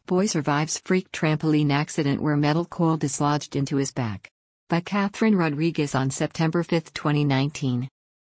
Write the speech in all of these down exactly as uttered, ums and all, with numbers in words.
Boy survives freak trampoline accident where metal coil dislodged into his back. By Catherine Rodriguez on September fifth, twenty nineteen.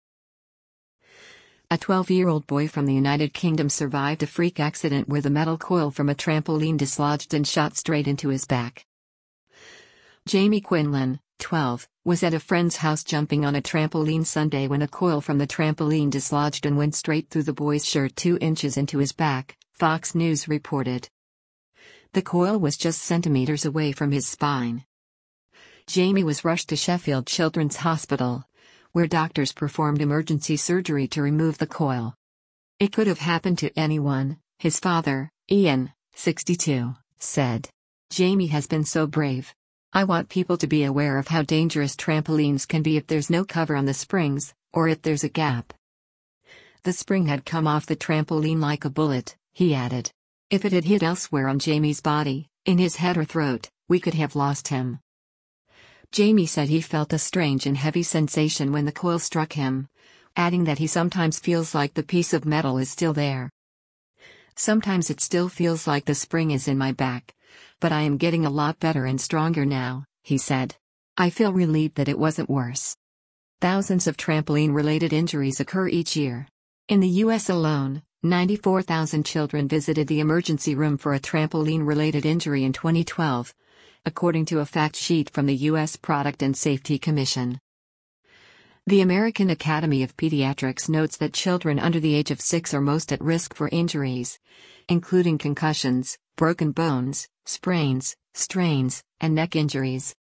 A twelve-year-old boy from the United Kingdom survived a freak accident where the metal coil from a trampoline dislodged and shot straight into his back. Jamie Quinlan, twelve, was at a friend's house jumping on a trampoline Sunday when a coil from the trampoline dislodged and went straight through the boy's shirt two inches into his back, Fox News reported. The coil was just centimeters away from his spine. Jamie was rushed to Sheffield Children's Hospital, where doctors performed emergency surgery to remove the coil. It could have happened to anyone, his father, Ian, sixty-two, said. Jamie has been so brave. I want people to be aware of how dangerous trampolines can be if there's no cover on the springs, or if there's a gap. The spring had come off the trampoline like a bullet, he added. If it had hit elsewhere on Jamie's body, in his head or throat, we could have lost him. Jamie said he felt a strange and heavy sensation when the coil struck him, adding that he sometimes feels like the piece of metal is still there. Sometimes it still feels like the spring is in my back, but I am getting a lot better and stronger now, he said. I feel relieved that it wasn't worse. Thousands of trampoline-related injuries occur each year. In the U S alone, ninety-four thousand children visited the emergency room for a trampoline-related injury in twenty twelve. According to a fact sheet from the U S Product and Safety Commission. The American Academy of Pediatrics notes that children under the age of six are most at risk for injuries, including concussions, broken bones, sprains, strains, and neck injuries.